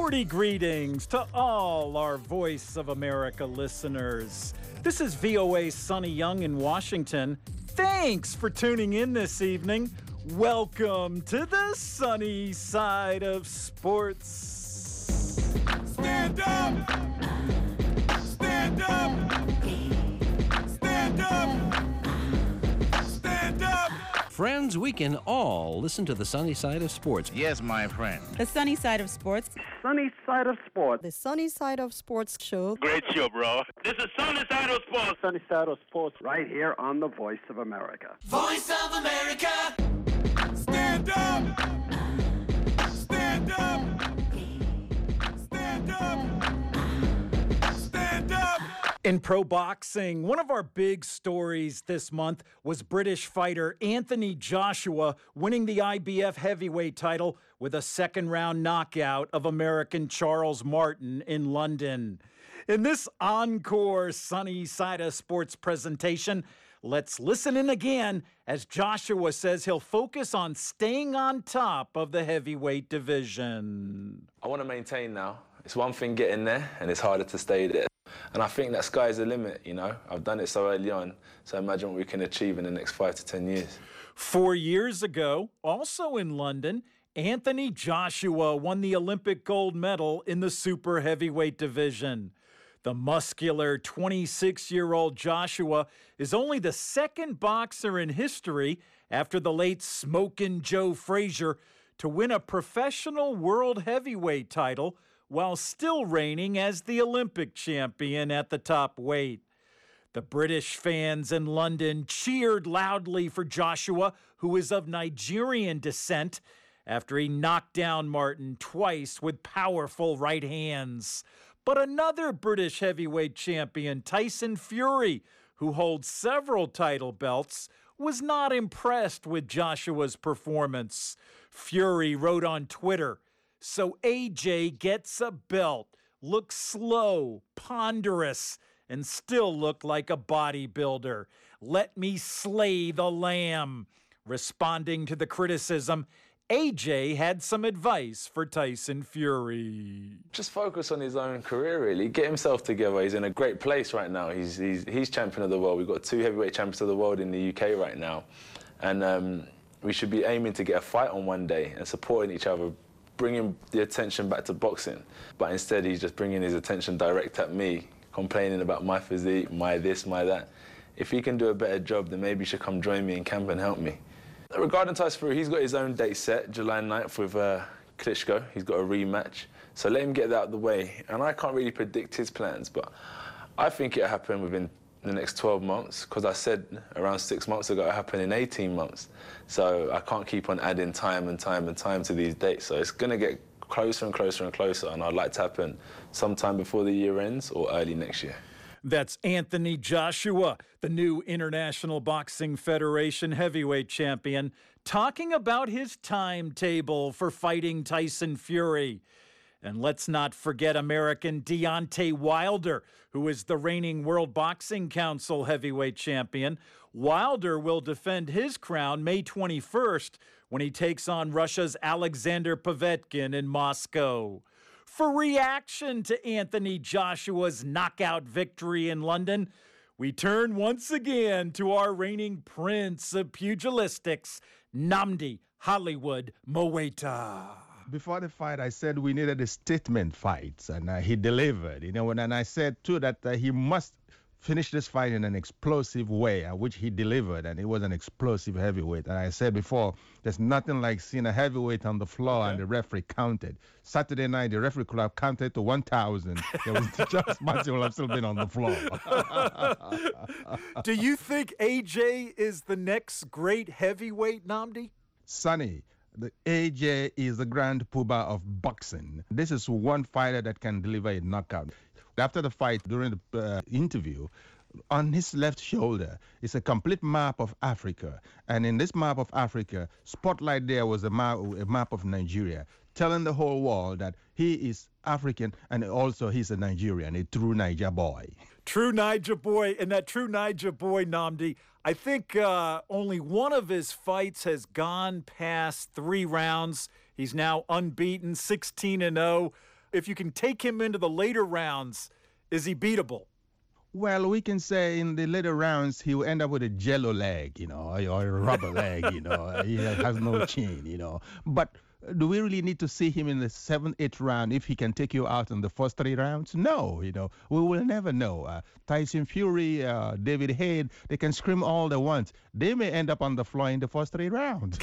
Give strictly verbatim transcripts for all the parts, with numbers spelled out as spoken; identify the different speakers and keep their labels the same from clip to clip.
Speaker 1: Sporty greetings to all our Voice of America listeners. This is V O A's Sonny Young in Washington. Thanks for tuning in this evening. Welcome to the sunny side of sports.
Speaker 2: Stand up! Stand up! Stand up! Stand up!
Speaker 3: Friends, we can all listen to the sunny side of sports.
Speaker 4: Yes, my friend.
Speaker 5: The sunny side of sports.
Speaker 6: Sunny side of sports.
Speaker 7: The Sunny Side of Sports show.
Speaker 4: Great show, bro. This is Sunny Side of Sports.
Speaker 6: Sunny side of sports right here on the Voice of America.
Speaker 2: Voice of America! Stand up! Stand up! Stand up! Stand up!
Speaker 1: In pro boxing, one of our big stories this month was British fighter Anthony Joshua winning the I B F heavyweight title with a second-round knockout of American Charles Martin in London. In this encore Sunny Side of Sports presentation, let's listen in again as Joshua says he'll focus on staying on top of the heavyweight division.
Speaker 8: I want to maintain now. It's one thing getting there, and it's harder to stay there. And I think that sky's the limit, you know. I've done it so early on, so imagine what we can achieve in the next five to ten years.
Speaker 1: Four years ago, also in London, Anthony Joshua won the Olympic gold medal in the super heavyweight division. The muscular twenty-six-year-old Joshua is only the second boxer in history after the late Smokin' Joe Frazier to win a professional world heavyweight title while still reigning as the Olympic champion at the top weight. The British fans in London cheered loudly for Joshua, who is of Nigerian descent, after he knocked down Martin twice with powerful right hands. But another British heavyweight champion, Tyson Fury, who holds several title belts, was not impressed with Joshua's performance. Fury wrote on Twitter, "So A J gets a belt, looks slow, ponderous, and still looked like a bodybuilder. Let me slay the lamb." Responding to the criticism, A J had some advice for Tyson Fury.
Speaker 8: Just focus on his own career, really. Get himself together. He's in a great place right now. He's, he's, he's champion of the world. We've got two heavyweight champions of the world in the U K right now. And um, we should be aiming to get a fight on one day and supporting each other, bringing the attention back to boxing. But instead, he's just bringing his attention direct at me, complaining about my physique, my this, my that. If he can do a better job, then maybe he should come join me in camp and help me. Regarding Tyson Fury, he's got his own date set, July ninth with uh, Klitschko. He's got a rematch. So let him get that out of the way. And I can't really predict his plans, but I think it'll happen within the next twelve months, because I said around six months ago it'll happen in eighteen months. So I can't keep on adding time and time and time to these dates. So it's going to get closer and closer and closer, and I'd like to happen sometime before the year ends or early next year.
Speaker 1: That's Anthony Joshua, the new International Boxing Federation heavyweight champion, talking about his timetable for fighting Tyson Fury. And let's not forget American Deontay Wilder, who is the reigning World Boxing Council heavyweight champion. Wilder will defend his crown May twenty-first when he takes on Russia's Alexander Povetkin in Moscow. For reaction to Anthony Joshua's knockout victory in London, we turn once again to our reigning prince of pugilistics, Nnamdi Hollywood Mowaita.
Speaker 9: Before the fight, I said we needed a statement fight, and uh, he delivered. You know, and, and I said too that uh, he must finish this fight in an explosive way, uh, which he delivered, and it was an explosive heavyweight. And I said before, there's nothing like seeing a heavyweight on the floor okay. and the referee counted. Saturday night, the referee could have counted to one thousand. There was just Matthew will have still been on the floor.
Speaker 1: Do you think A J is the next great heavyweight, Nnamdi?
Speaker 9: Sonny, the A J is the grand poobah of boxing. This is one fighter that can deliver a knockout. After the fight, during the uh, interview, on his left shoulder is a complete map of Africa. And in this map of Africa, spotlight there was a map, a map of Nigeria, telling the whole world that he is African and also he's a Nigerian, a true Niger boy.
Speaker 1: True Niger boy, and that true Niger boy, Nnamdi, I think uh, only one of his fights has gone past three rounds. He's now unbeaten, sixteen and oh. If you can take him into the later rounds, is he beatable?
Speaker 9: Well, we can say in the later rounds he will end up with a jello leg, you know, or a rubber leg, you know. He has no chin, you know. But do we really need to see him in the seventh, eighth round if he can take you out in the first three rounds? No, you know, we will never know. Uh, Tyson Fury, uh, David Haye, they can scream all they want. They may end up on the floor in the first three rounds.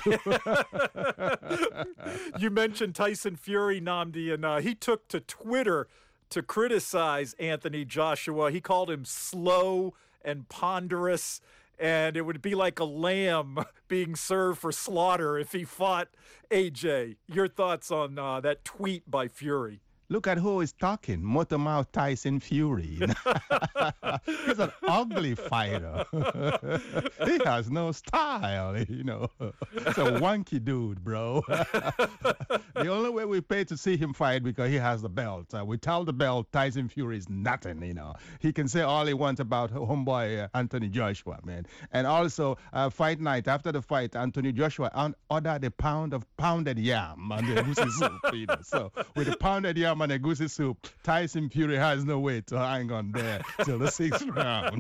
Speaker 1: You mentioned Tyson Fury, Nnamdi, and uh, he took to Twitter to criticize Anthony Joshua. He called him slow and ponderous, and it would be like a lamb being served for slaughter if he fought A J. Your thoughts on uh, that tweet by Fury?
Speaker 9: Look at who is talking, Motor Mouth Tyson Fury. He's an ugly fighter. He has no style, you know. It's a wonky dude, bro. The only way we pay to see him fight because he has the belt. Uh, without the belt, Tyson Fury is nothing, you know. He can say all he wants about homeboy uh, Anthony Joshua, man. And also, uh, fight night, after the fight, Anthony Joshua un- ordered a pound of pounded yam and the goosey soup, you know. So with the pounded yam and a goosey soup, Tyson Fury has no way to hang on there till the sixth round.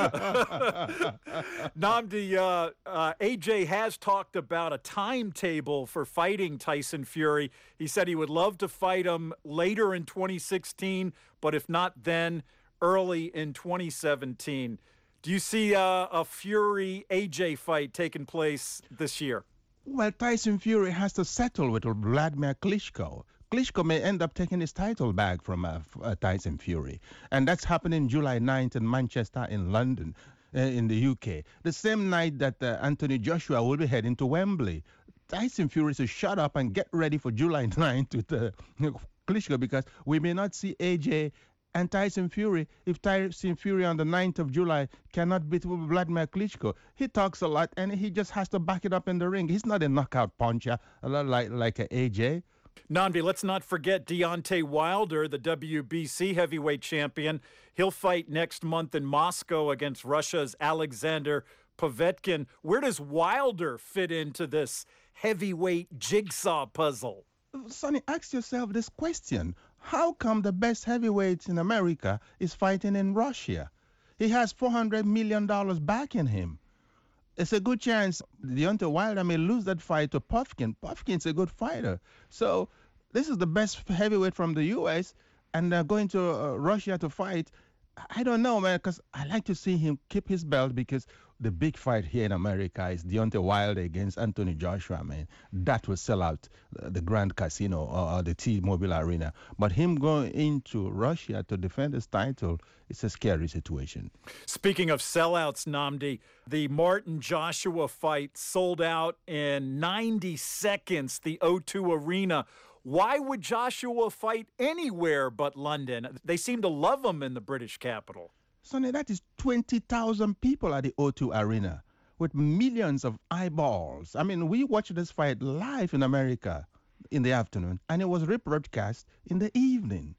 Speaker 1: Nnamdi, uh, uh, A J has talked about a timetable for fighting Tyson Fury. He said he would love to fight him later in twenty sixteen, but if not then, early in twenty seventeen. Do you see uh, a Fury-A J fight taking place this year?
Speaker 9: Well, Tyson Fury has to settle with Vladimir Klitschko. Klitschko may end up taking his title back from uh, uh, Tyson Fury. And that's happening July ninth in Manchester in London, uh, in the U K. The same night that uh, Anthony Joshua will be heading to Wembley. Tyson Fury should shut up and get ready for July ninth with uh, Klitschko, because we may not see A J and Tyson Fury if Tyson Fury on the ninth of July cannot beat Vladimir Klitschko. He talks a lot and he just has to back it up in the ring. He's not a knockout puncher like, like a A J.
Speaker 1: Nnamdi, let's not forget Deontay Wilder, the W B C heavyweight champion. He'll fight next month in Moscow against Russia's Alexander Povetkin. Where does Wilder fit into this heavyweight jigsaw puzzle?
Speaker 9: Sonny, ask yourself this question. How come the best heavyweight in America is fighting in Russia? He has four hundred million dollars backing him. It's a good chance Deontay Wilder may lose that fight to Povetkin. Povetkin's a good fighter. So this is the best heavyweight from the U S, and uh, going to uh, Russia to fight, I don't know, man, because I like to see him keep his belt, because the big fight here in America is Deontay Wilder against Anthony Joshua, man. That will sell out the Grand Casino or, or the T-Mobile Arena. But him going into Russia to defend his title, it's a scary situation.
Speaker 1: Speaking of sellouts, Nnamdi, the Martin Joshua fight sold out in ninety seconds, the O two Arena. Why would Joshua fight anywhere but London? They seem to love him in the British capital.
Speaker 9: Sonny, that is twenty thousand people at the O two Arena with millions of eyeballs. I mean, we watched this fight live in America in the afternoon, and it was rebroadcast in the evening.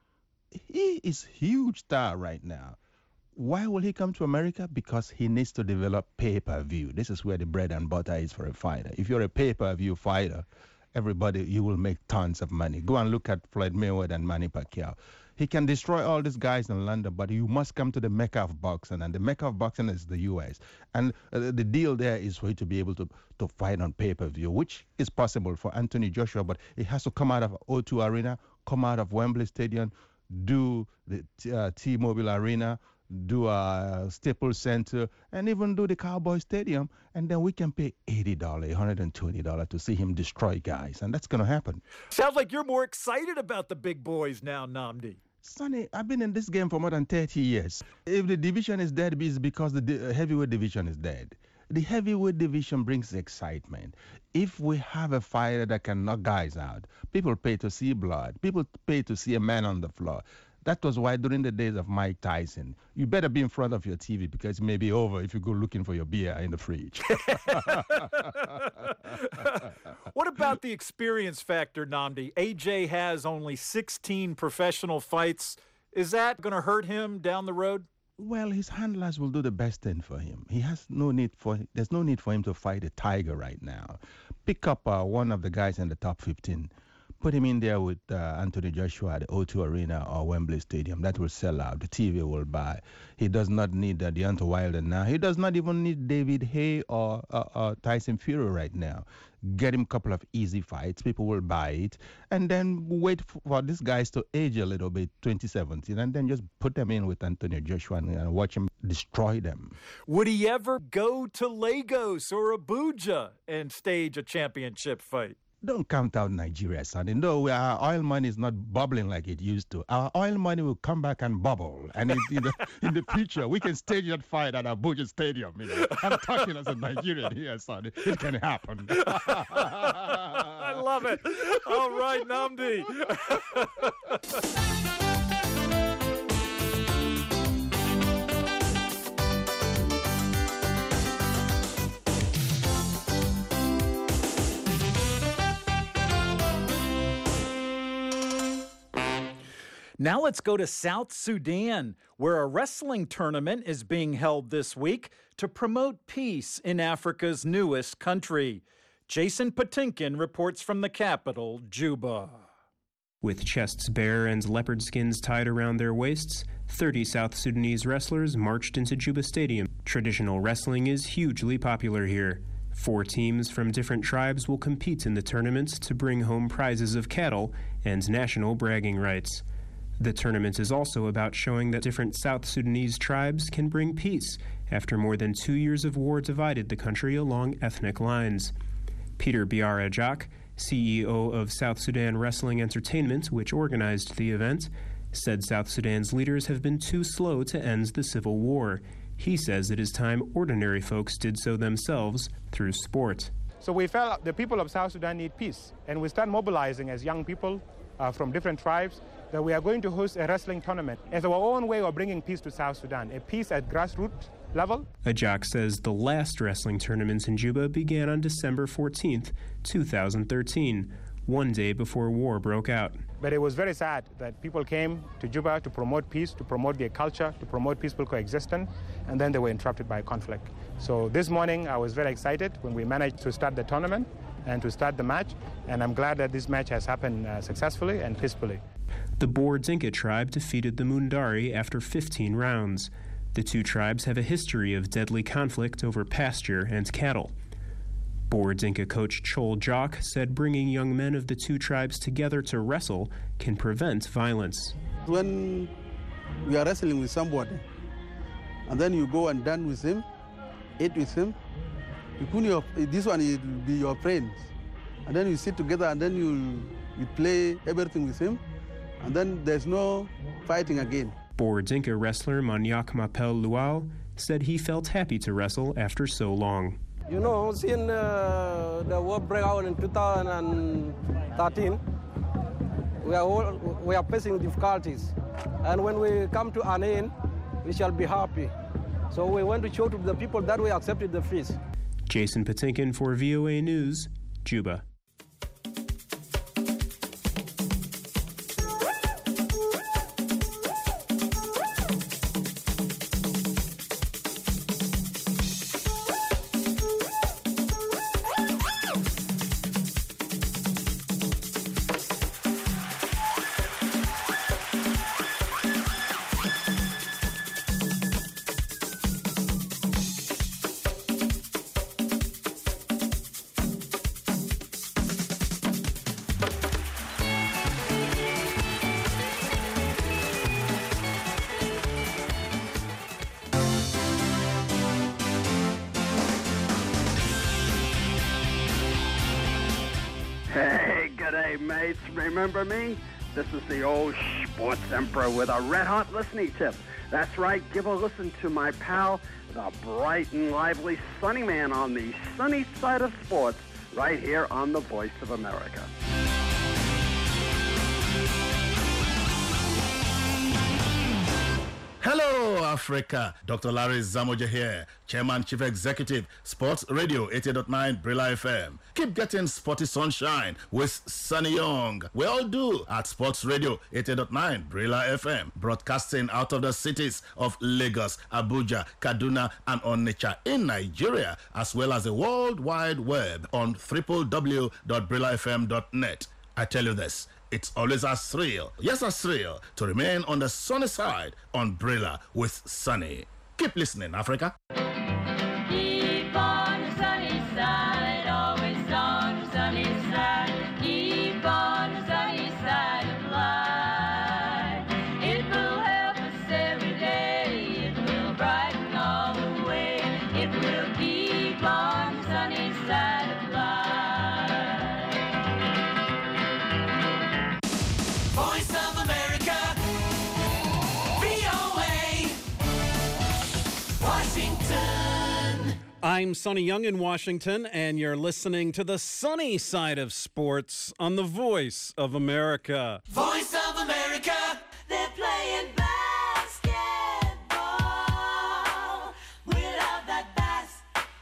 Speaker 9: He is a huge star right now. Why will he come to America? Because he needs to develop pay-per-view. This is where the bread and butter is for a fighter. If you're a pay-per-view fighter, everybody, you will make tons of money. Go and look at Floyd Mayweather and Manny Pacquiao. He can destroy all these guys in London, but you must come to the Mecca of boxing, and the Mecca of boxing is the U S. And uh, the deal there is for you to be able to, to fight on pay-per-view, which is possible for Anthony Joshua, but he has to come out of O two Arena, come out of Wembley Stadium, do the uh, T-Mobile Arena, do a Staples Center, and even do the Cowboy Stadium, and then we can pay eighty dollars, one hundred twenty dollars to see him destroy guys, and that's going to happen.
Speaker 1: Sounds like you're more excited about the big boys now, Nnamdi.
Speaker 9: Sonny, I've been in this game for more than thirty years. If the division is dead, it's because the di- heavyweight division is dead. The heavyweight division brings excitement. If we have a fighter that can knock guys out, people pay to see blood. People pay to see a man on the floor. That was why during the days of Mike Tyson, you better be in front of your T V, because it may be over if you go looking for your beer in the fridge.
Speaker 1: What about the experience factor, Nnamdi? A J has only sixteen professional fights. Is that going to hurt him down the road?
Speaker 9: Well, his handlers will do the best thing for him. He has no need for, there's no need for him to fight a tiger right now. Pick up uh, one of the guys in the top fifteen. Put him in there with uh, Anthony Joshua at the O two Arena or Wembley Stadium. That will sell out. The T V will buy. He does not need uh, Deontay Wilder now. He does not even need David Haye or, uh, or Tyson Fury right now. Get him a couple of easy fights. People will buy it. And then wait for these guys to age a little bit, twenty seventeen, and then just put them in with Anthony Joshua and, and watch him destroy them.
Speaker 1: Would he ever go to Lagos or Abuja and stage a championship fight?
Speaker 9: Don't count out Nigeria, son. And though our oil money is not bubbling like it used to, our oil money will come back and bubble. And in, in, the, in the future, we can stage that fight at Abuja Stadium. You know? I'm talking as a Nigerian here, son. It can happen.
Speaker 1: I love it. All right, Nnamdi. Now let's go to South Sudan, where a wrestling tournament is being held this week to promote peace in Africa's newest country. Jason Patinkin reports from the capital, Juba.
Speaker 5: With chests bare and leopard skins tied around their waists, thirty South Sudanese wrestlers marched into Juba Stadium. Traditional wrestling is hugely popular here. Four teams from different tribes will compete in the tournament to bring home prizes of cattle and national bragging rights. The tournament is also about showing that different South Sudanese tribes can bring peace after more than two years of war divided the country along ethnic lines. Peter Biara Jack, C E O of South Sudan Wrestling Entertainment, which organized the event, said South Sudan's leaders have been too slow to end the civil war. He says it is time ordinary folks did so themselves through sport.
Speaker 10: So we felt the people of South Sudan need peace, and we start mobilizing as young people uh, from different tribes that we are going to host a wrestling tournament as our own way of bringing peace to South Sudan, a peace at grassroots level.
Speaker 5: Ajak says the last wrestling tournament in Juba began on December fourteenth, two thousand thirteen, one day before war broke out.
Speaker 10: But it was very sad that people came to Juba to promote peace, to promote their culture, to promote peaceful coexistence, and then they were interrupted by conflict. So this morning I was very excited when we managed to start the tournament and to start the match, and I'm glad that this match has happened uh, successfully and peacefully.
Speaker 5: The Boer Dinka tribe defeated the Mundari after fifteen rounds. The two tribes have a history of deadly conflict over pasture and cattle. Boer Dinka coach Chol Jock said bringing young men of the two tribes together to wrestle can prevent violence.
Speaker 11: When we are wrestling with somebody, and then you go and dance with him, eat with him, you put your, this one will be your friends, and then you sit together and then you, you play everything with him, and then there's no fighting again.
Speaker 5: Boer Dinka wrestler Manyak Mapel Lual said he felt happy to wrestle after so long.
Speaker 12: You know, since uh, the war broke out in two thousand thirteen, we are, all, we are facing difficulties. And when we come to an end, we shall be happy. So we want to show to the people that we accepted the peace.
Speaker 5: Jason Patinkin for V O A News, Juba.
Speaker 6: Hey, g'day, mates. Remember me? This is the old sports emperor with a red-hot listening tip. That's right, give a listen to my pal, the bright and lively Sunny Man on the sunny side of sports, right here on the Voice of America.
Speaker 13: Hello, Africa. Doctor Larry Zamoja here, Chairman, Chief Executive, Sports Radio eighty point nine Brilla F M. Keep getting sporty sunshine with Sunny Young. We all do at Sports Radio eighty point nine Brilla F M, broadcasting out of the cities of Lagos, Abuja, Kaduna, and Onitsha in Nigeria, as well as the World Wide Web on w w w dot brilla f m dot net. I tell you this, it's always a thrill, yes a thrill, to remain on the sunny side on Brilla with Sunny. Keep listening, Africa.
Speaker 14: Keep on the sunny side, always on the sunny side. Keep on the sunny side of life. It will help us every day. It will brighten all the way. It will keep on the sunny side of life.
Speaker 2: Voice of America, V O A, Washington.
Speaker 15: I'm Sonny Young in Washington, and you're listening to the sunny side of sports on the Voice of America.
Speaker 2: Voice of America, they're playing basketball. We love that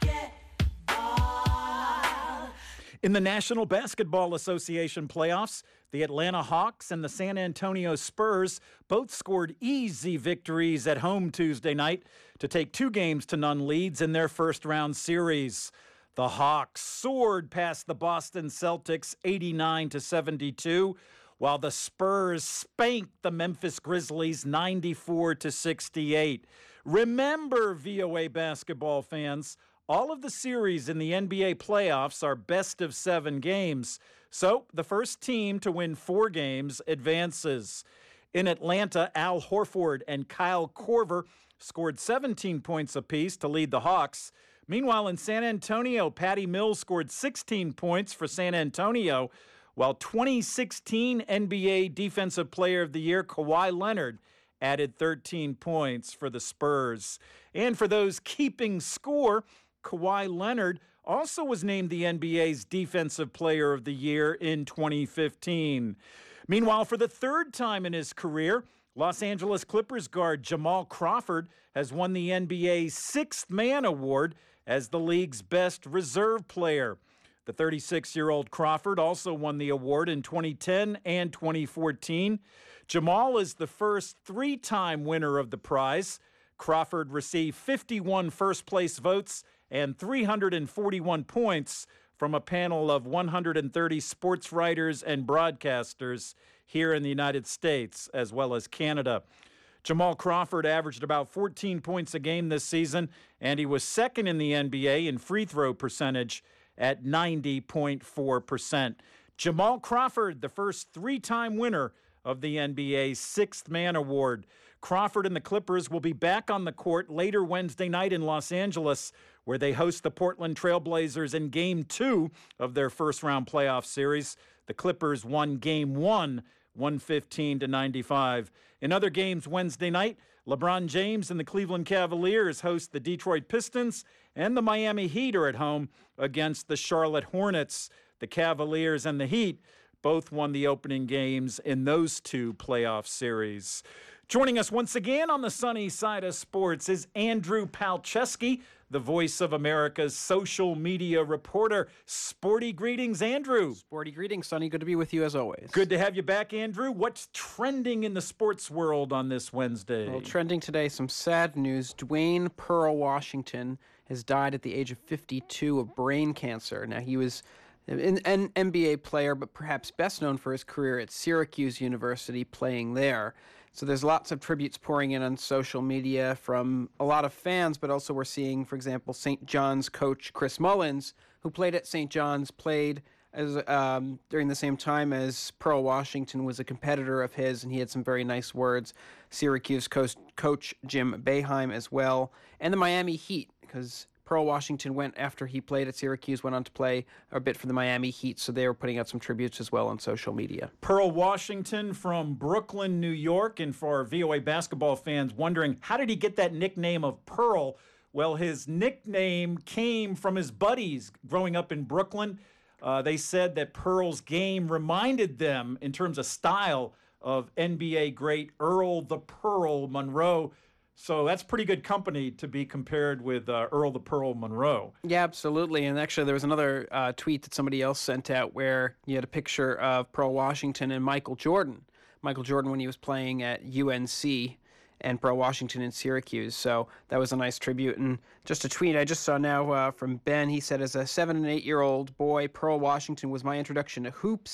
Speaker 2: basketball.
Speaker 1: In the National Basketball Association playoffs, the Atlanta Hawks and the San Antonio Spurs both scored easy victories at home Tuesday night to take two games to none leads in their first round series. The Hawks soared past the Boston Celtics eighty-nine to seventy-two, while the Spurs spanked the Memphis Grizzlies ninety-four to sixty-eight. Remember, V O A basketball fans, all of the series in the N B A playoffs are best of seven games. So the first team to win four games advances. In Atlanta, Al Horford and Kyle Korver scored seventeen points apiece to lead the Hawks. Meanwhile, in San Antonio, Patty Mills scored sixteen points for San Antonio, while twenty sixteen N B A Defensive Player of the Year Kawhi Leonard added thirteen points for the Spurs. And for those keeping score, Kawhi Leonard also was named the N B A's Defensive Player of the Year in twenty fifteen. Meanwhile, for the third time in his career, Los Angeles Clippers guard Jamal Crawford has won the N B A's Sixth Man Award as the league's best reserve player. The thirty-six-year-old Crawford also won the award in twenty ten and twenty fourteen. Jamal is the first three-time winner of the prize. Crawford received fifty-one first-place votes and three hundred forty-one points from a panel of one hundred thirty sports writers and broadcasters here in the United States as well as Canada. Jamal Crawford averaged about fourteen points a game this season, and he was second in the N B A in free throw percentage at ninety point four percent. Jamal Crawford, the first three-time winner of the N B A's Sixth Man Award. Crawford and the Clippers will be back on the court later Wednesday night in Los Angeles, where they host the Portland Trail Blazers in Game two of their first-round playoff series. The Clippers won Game one, one fifteen to ninety-five. In other games Wednesday night, LeBron James and the Cleveland Cavaliers host the Detroit Pistons, and the Miami Heat are at home against the Charlotte Hornets. The Cavaliers and the Heat both won the opening games in those two playoff series. Joining us once again on the sunny side of sports is Andrew Palczewski, the Voice of America's social media reporter. Sporty greetings, Andrew.
Speaker 16: Sporty greetings, Sonny. Good to be with you as always.
Speaker 1: Good to have you back, Andrew. What's trending in the sports world on this Wednesday?
Speaker 16: Well, trending today, some sad news. Dwayne Pearl Washington has died at the age of fifty-two of brain cancer. Now, he was an N B A player, but perhaps best known for his career at Syracuse University, playing there. So there's lots of tributes pouring in on social media from a lot of fans, but also we're seeing, for example, Saint John's coach Chris Mullins, who played at Saint John's, played as um, during the same time as Pearl Washington was a competitor of his, and he had some very nice words. Syracuse coach, coach Jim Boeheim as well, and the Miami Heat, because Pearl Washington went, after he played at Syracuse, went on to play a bit for the Miami Heat, so they were putting out some tributes as well on social media.
Speaker 1: Pearl Washington from Brooklyn, New York, and for our V O A basketball fans wondering, how did he get that nickname of Pearl? Well, his nickname came from his buddies growing up in Brooklyn. Uh, they said that Pearl's game reminded them, in terms of style, of N B A great Earl the Pearl Monroe. So that's pretty good company to be compared with uh, Earl the Pearl Monroe.
Speaker 16: Yeah, absolutely. And actually, there was another uh, tweet that somebody else sent out where you had a picture of Pearl Washington and Michael Jordan. Michael Jordan when he was playing at U N C, and Pearl Washington in Syracuse. So that was a nice tribute. And just a tweet I just saw now uh, from Ben. He said, as a seven and eight-year-old boy, Pearl Washington was my introduction to hoops.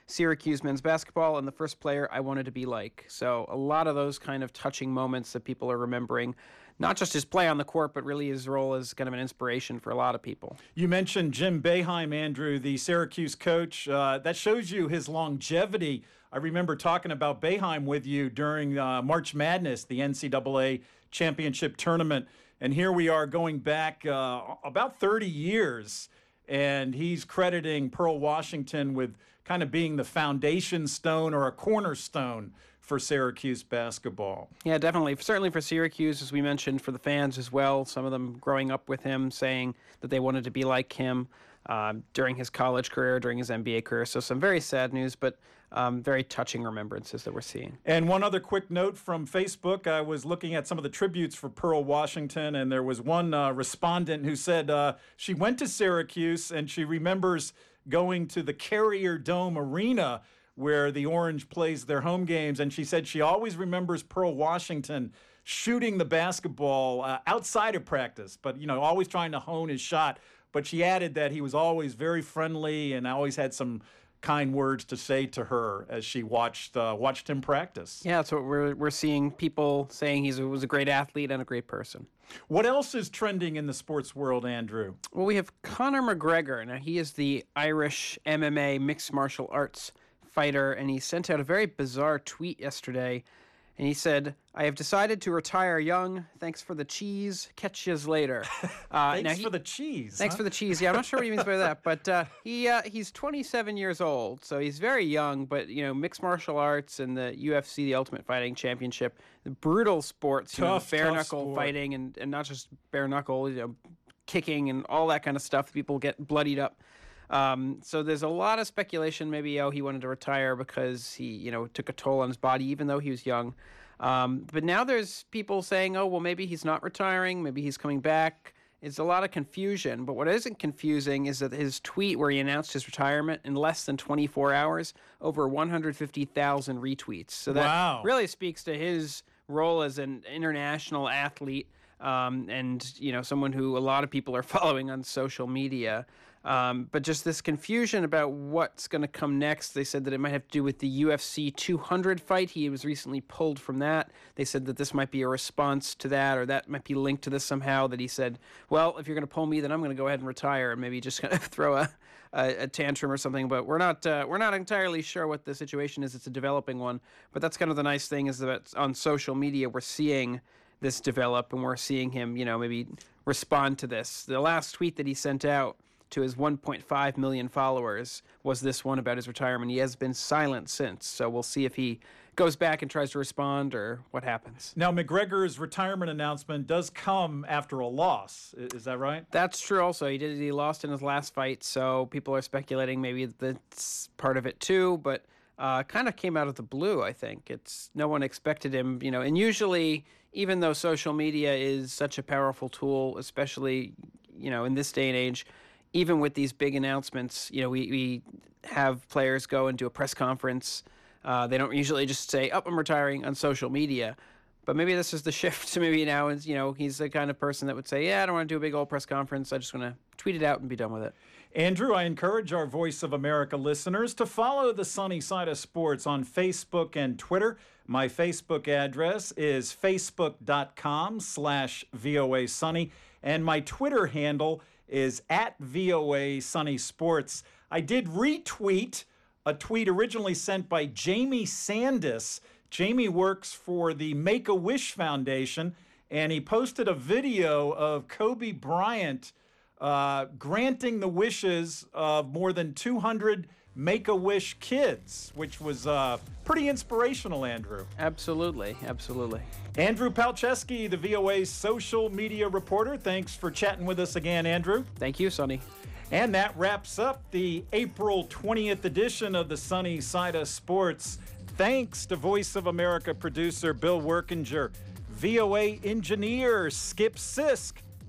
Speaker 16: Syracuse men's basketball and the first player I wanted to be like. So a lot of those kind of touching moments that people are remembering, not just his play on the court, but really his role as kind of an inspiration for a lot of people.
Speaker 1: You mentioned Jim Boeheim, Andrew, the Syracuse coach. Uh, that shows you his longevity. I remember talking about Boeheim with you during uh, March Madness, the N C double A championship tournament. And here we are going back uh, about thirty years, and he's crediting Pearl Washington with kind of being the foundation stone or a cornerstone for Syracuse basketball.
Speaker 16: Yeah, definitely. Certainly for Syracuse, as we mentioned, for the fans as well, some of them growing up with him, saying that they wanted to be like him uh, during his college career, during his N B A career. So some very sad news, but um, very touching remembrances that we're seeing.
Speaker 1: And one other quick note from Facebook. I was looking at some of the tributes for Pearl Washington, and there was one uh, respondent who said uh, she went to Syracuse and she remembers going to the Carrier Dome Arena where the Orange plays their home games, and she said she always remembers Pearl Washington shooting the basketball uh, outside of practice, but, you know, always trying to hone his shot. But she added that he was always very friendly and always had some kind words to say to her as she watched uh, watched him practice.
Speaker 16: Yeah, that's what we're we're seeing, people saying he was a great athlete and a great person.
Speaker 1: What else is trending in the sports world, Andrew?
Speaker 16: Well, we have Conor McGregor. Now, he is the Irish M M A mixed martial arts fighter, and he sent out a very bizarre tweet yesterday, and he said, "I have decided to retire young. Thanks for the cheese. Catch yous later." Uh,
Speaker 1: thanks
Speaker 16: now he,
Speaker 1: for the cheese.
Speaker 16: Thanks
Speaker 1: huh?
Speaker 16: for the cheese. Yeah, I'm not sure what he means by that, but uh, he uh, he's twenty-seven years old, so he's very young. But you know, mixed martial arts and the U F C, the Ultimate Fighting Championship, the brutal sports, you
Speaker 1: Tough,
Speaker 16: know, bare
Speaker 1: tough
Speaker 16: knuckle
Speaker 1: sport.
Speaker 16: fighting, and, and not just bare knuckle, you know, kicking and all that kind of stuff. People get bloodied up. Um, so there's a lot of speculation. Maybe oh, he wanted to retire because he, you know, took a toll on his body, even though he was young. Um, but now there's people saying, oh, well, maybe he's not retiring. Maybe he's coming back. It's a lot of confusion. But what isn't confusing is that his tweet where he announced his retirement in less than twenty-four hours, over one hundred fifty thousand retweets. So that
Speaker 1: Wow.
Speaker 16: really speaks to his role as an international athlete um, and, you know, someone who a lot of people are following on social media. Um, but just this confusion about what's going to come next. They said that it might have to do with the U F C two hundred fight. He was recently pulled from that. They said that this might be a response to that, or that might be linked to this somehow, that he said, well, if you're going to pull me, then I'm going to go ahead and retire, and maybe just kind of throw a, a, a tantrum or something. But we're not uh, we're not entirely sure what the situation is. It's a developing one. But that's kind of the nice thing, is that on social media we're seeing this develop, and we're seeing him, you know, maybe respond to this. The last tweet that he sent out to his one point five million followers was this one about his retirement. He has been silent since, so we'll see if he goes back and tries to respond or what happens.
Speaker 1: Now, McGregor's retirement announcement does come after a loss. I- Is that right?
Speaker 16: That's true also. He did he lost in his last fight, so people are speculating maybe that's part of it too, but uh, kind of came out of the blue, I think. It's no one expected him, you know, and usually, even though social media is such a powerful tool, especially, you know, in this day and age, even with these big announcements, you know, we, we have players go and do a press conference. Uh, they don't usually just say, oh, I'm retiring on social media. But maybe this is the shift to maybe now, is, you know, he's the kind of person that would say, yeah, I don't want to do a big old press conference. I just want to tweet it out and be done with it.
Speaker 1: Andrew, I encourage our Voice of America listeners to follow the Sunny Side of Sports on Facebook and Twitter. My Facebook address is facebook.com slash VOA Sunny, and my Twitter handle is at V O A Sunny Sports. I did retweet a tweet originally sent by Jamie Sandis. Jamie works for the Make-A-Wish Foundation, and he posted a video of Kobe Bryant uh, granting the wishes of more than two hundred Make-A-Wish kids, which was uh, pretty inspirational, Andrew.
Speaker 16: Absolutely, absolutely.
Speaker 1: Andrew Palczewski, the V O A social media reporter. Thanks for chatting with us again, Andrew.
Speaker 16: Thank you, Sonny.
Speaker 1: And that wraps up the April twentieth edition of the Sunny Side of Sports. Thanks to Voice of America producer Bill Workinger, V O A engineer Skip Sisk,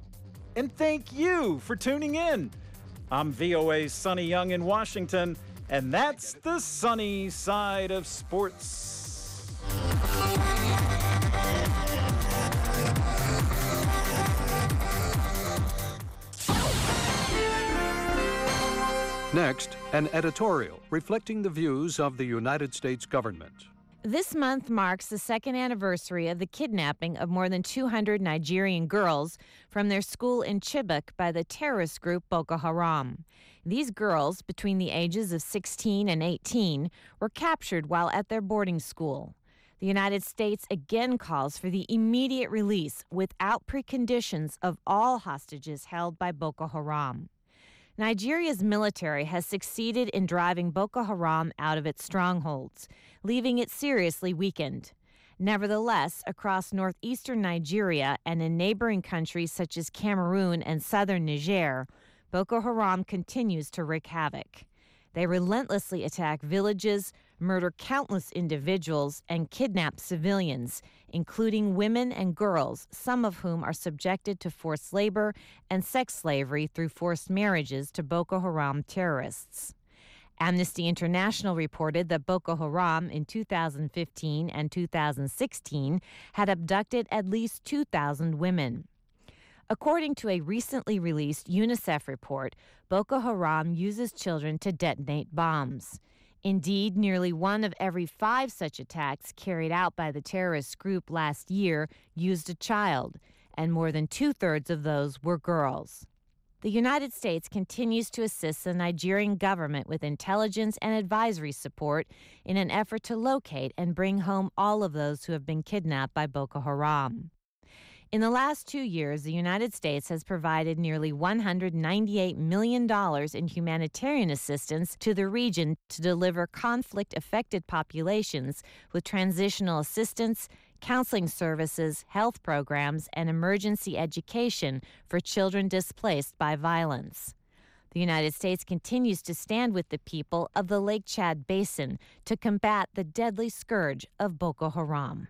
Speaker 1: and thank you for tuning in. I'm V O A's Sonny Young in Washington, and that's the Sunny Side of Sports.
Speaker 17: Next, an editorial reflecting the views of the United States government.
Speaker 18: This month marks the second anniversary of the kidnapping of more than two hundred Nigerian girls from their school in Chibok by the terrorist group Boko Haram. These girls, between the ages of sixteen and eighteen, were captured while at their boarding school. The United States again calls for the immediate release, without preconditions, of all hostages held by Boko Haram. Nigeria's military has succeeded in driving Boko Haram out of its strongholds, leaving it seriously weakened. Nevertheless, across northeastern Nigeria and in neighboring countries such as Cameroon and southern Niger, Boko Haram continues to wreak havoc. They relentlessly attack villages, murder countless individuals, and kidnap civilians, including women and girls, some of whom are subjected to forced labor and sex slavery through forced marriages to Boko Haram terrorists. Amnesty International reported that Boko Haram in two thousand fifteen and two thousand sixteen had abducted at least two thousand women. According to a recently released UNICEF report, Boko Haram uses children to detonate bombs. Indeed, nearly one of every five such attacks carried out by the terrorist group last year used a child, and more than two-thirds of those were girls. The United States continues to assist the Nigerian government with intelligence and advisory support in an effort to locate and bring home all of those who have been kidnapped by Boko Haram. In the last two years, the United States has provided nearly one hundred ninety-eight million dollars in humanitarian assistance to the region to deliver conflict-affected populations with transitional assistance, counseling services, health programs, and emergency education for children displaced by violence. The United States continues to stand with the people of the Lake Chad Basin to combat the deadly scourge of Boko Haram.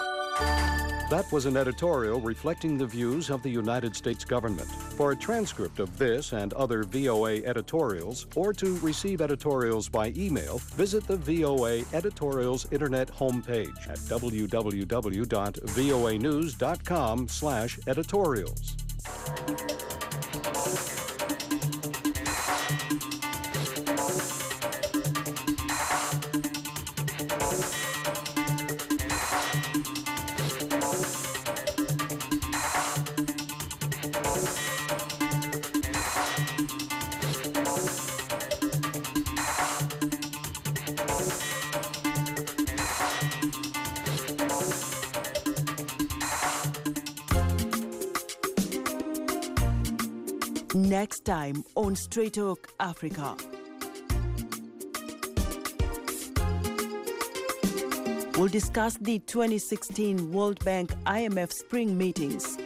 Speaker 17: That was an editorial reflecting the views of the United States government. For a transcript of this and other V O A editorials, or to receive editorials by email, visit the V O A Editorials Internet homepage at w w w dot voa news dot com slash editorials.
Speaker 19: Next time on Straight Talk Africa. We'll discuss the twenty sixteen World Bank I M F spring meetings.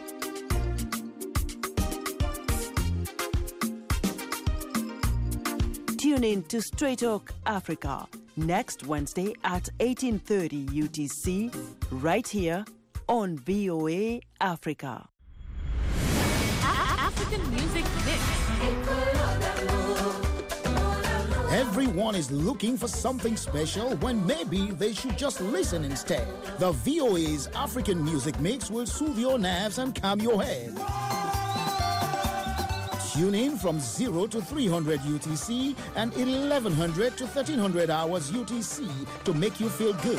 Speaker 19: Tune in to Straight Talk Africa next Wednesday at eighteen thirty U T C, right here on V O A Africa.
Speaker 14: African Music Mix.
Speaker 20: Everyone is looking for something special when maybe they should just listen instead. The V O A's African Music Mix will soothe your nerves and calm your head. Tune in from zero to three hundred U T C and eleven hundred to thirteen hundred hours U T C to make you feel good.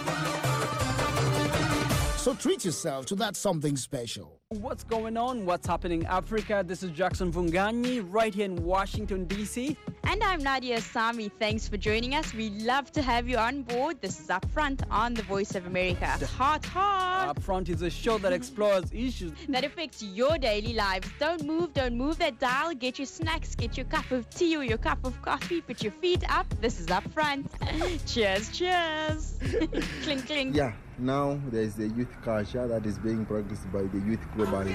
Speaker 20: So treat yourself to that something special.
Speaker 21: What's going on? What's happening in Africa? This is Jackson Vunganyi right here in Washington, D C.
Speaker 22: And I'm Nadia Sami. Thanks for joining us. We love to have you on board. This is Upfront on the Voice of America. Hot, hot.
Speaker 21: Upfront is a show that explores issues
Speaker 22: that affects your daily lives. Don't move, don't move that dial. Get your snacks, get your cup of tea or your cup of coffee. Put your feet up. This is Upfront. Cheers, cheers. Clink, clink.
Speaker 23: Yeah. Now there is the youth culture that is being practiced by the youth globally.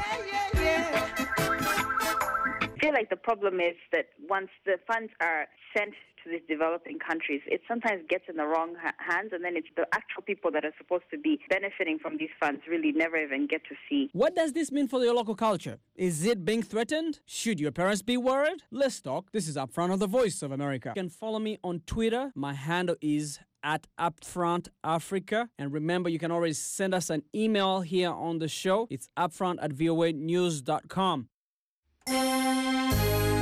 Speaker 24: I feel like the problem is that once the funds are sent to these developing countries, it sometimes gets in the wrong ha- hands, and then it's the actual people that are supposed to be benefiting from these funds really never even get to see.
Speaker 21: What does this mean for your local culture? Is it being threatened? Should your parents be worried? Let's talk. This is Upfront of the Voice of America. You can follow me on Twitter. My handle is at Upfront Africa. And remember, you can always send us an email here on the show. It's upfront at voa news dot com.